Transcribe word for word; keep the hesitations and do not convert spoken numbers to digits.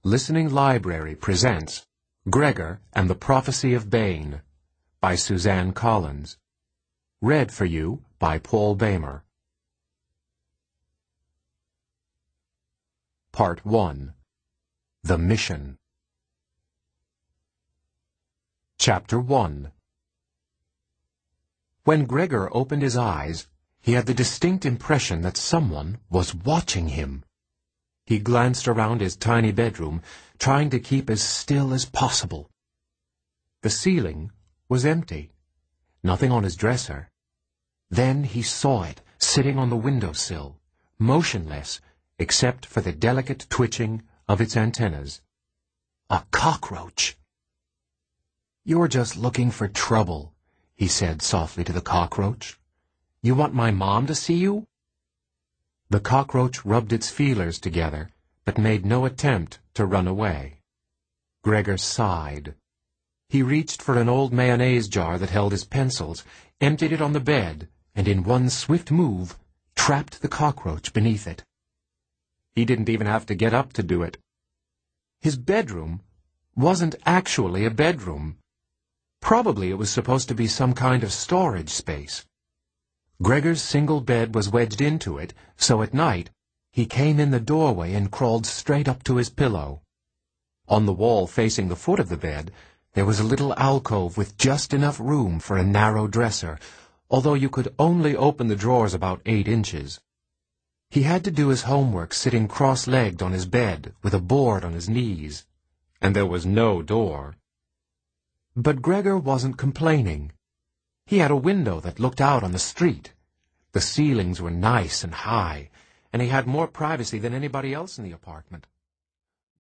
Listening Library presents Gregor and the Prophecy of Bane by Suzanne Collins. Read for you by Paul Bamer. Part one. The Mission. Chapter one. When Gregor opened his eyes, he had the distinct impression that someone was watching him. He glanced around his tiny bedroom, trying to keep as still as possible. The ceiling was empty, nothing on his dresser. Then he saw it sitting on the windowsill, motionless except for the delicate twitching of its antennas. A cockroach! "You're just looking for trouble," he said softly to the cockroach. "You want my mom to see you?" The cockroach rubbed its feelers together, but made no attempt to run away. Gregor sighed. He reached for an old mayonnaise jar that held his pencils, emptied it on the bed, and in one swift move, trapped the cockroach beneath it. He didn't even have to get up to do it. His bedroom wasn't actually a bedroom. Probably it was supposed to be some kind of storage space. Gregor's single bed was wedged into it, so at night he came in the doorway and crawled straight up to his pillow. On the wall facing the foot of the bed, there was a little alcove with just enough room for a narrow dresser, although you could only open the drawers about eight inches. He had to do his homework sitting cross-legged on his bed with a board on his knees, and there was no door. But Gregor wasn't complaining. He had a window that looked out on the street. The ceilings were nice and high, and he had more privacy than anybody else in the apartment.